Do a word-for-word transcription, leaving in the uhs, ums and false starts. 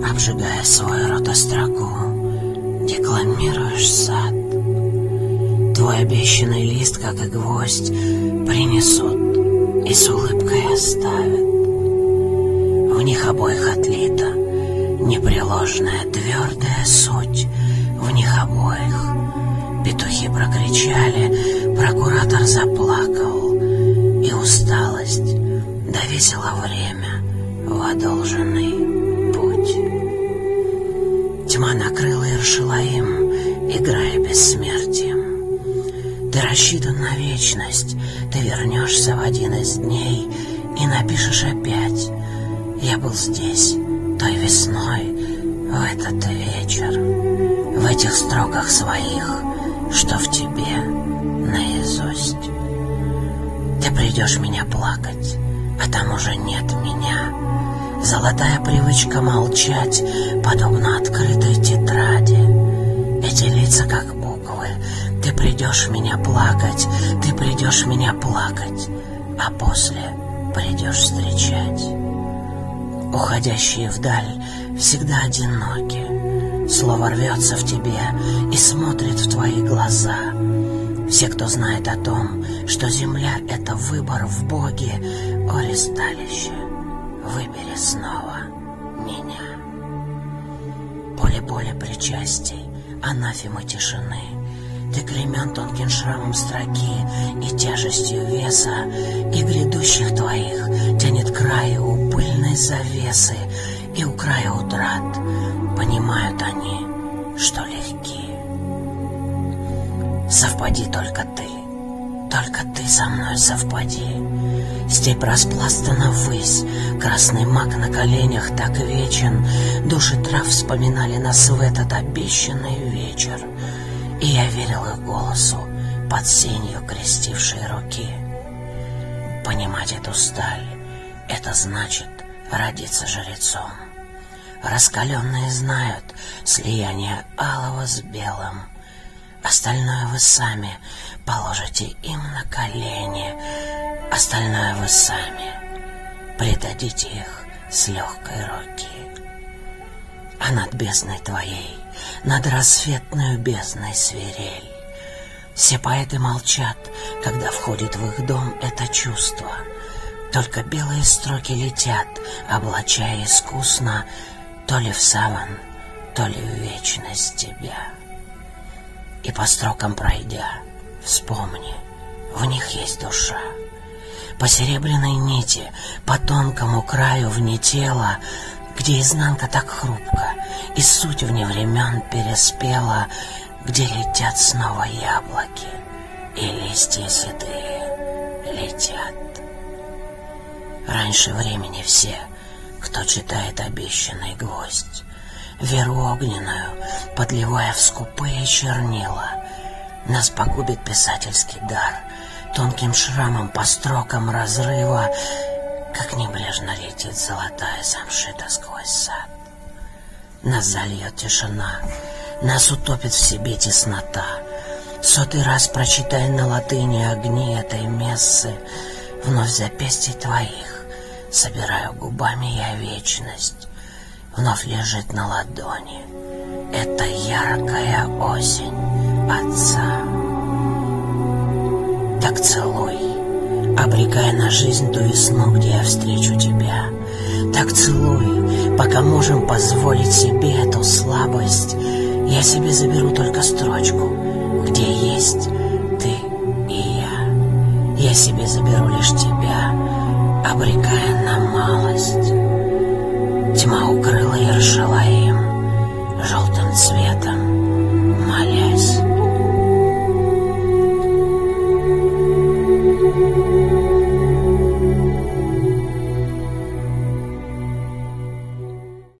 Обжигая свой рот остроку, декламируешь сад. Твой обещанный лист, как и гвоздь, принесут и с улыбкой оставят. В них обоих отлита непреложная твердая суть. В них обоих петухи прокричали, прокуратор заплакал, и усталость довесила время в одолженный путь. Тьма накрыла Иршалаим, играя бессмертием. Ты рассчитан на вечность, ты вернешься в один из дней и напишешь опять: я был здесь той весной, в этот вечер, в этих строках своих, что в тебе наизусть. Ты придешь меня плакать, а там уже нет меня. Золотая привычка молчать, подобно открытой тетради. Эти лица как буквы. Ты придешь меня плакать, ты придешь меня плакать, а после придешь встречать. Уходящие вдаль всегда одиноки. Слово рвется в тебе и смотрит в твои глаза. Все, кто знает о том, что земля — это выбор в Боге, о ристалище, выбери снова меня. Поле боли причастий, анафемы тишины. Ты клеймян тонким шрамом строки и тяжестью веса, и грядущих твоих тянет к краю у пыльной завесы, и у края утрат понимают они, что легки. Совпади только ты, только ты со мной совпади. Степь распластана ввысь, красный мак на коленях так вечен. Души трав вспоминали нас в этот обещанный вечер, и я верил их голосу под сенью крестившей руки. Понимать эту сталь — это значит родиться жрецом. Раскаленные знают слияние алого с белым. Остальное вы сами положите им на колени. Остальное вы сами предадите их с легкой руки. А над бездной твоей, над рассветной бездной свирель. Все поэты молчат, когда входит в их дом это чувство. Только белые строки летят, облачая искусно то ли в саван, то ли в вечность тебя. И по строкам пройдя, вспомни, в них есть душа. По серебряной нити, по тонкому краю вне тела, где изнанка так хрупка, и суть вне времен переспела, где летят снова яблоки, и листья седые летят. Раньше времени все, кто читает обещанный гвоздь, веру огненную, подливая в скупые чернила, нас погубит писательский дар, тонким шрамом по строкам разрыва, как небрежно летит золотая замшита сквозь сад. Нас зальет тишина, нас утопит в себе теснота. Сотый раз прочитай на латыни огни этой мессы. Вновь запястья твоих собираю губами я вечность. Вновь лежит на ладони эта яркая осень отца. Так целуй, обрекая на жизнь ту весну, где я встречу тебя. Так целуй, пока можем позволить себе эту слабость. Я себе заберу только строчку, где есть ты и я. Я себе заберу лишь тебя, обрекая на малость. Тьма укрыла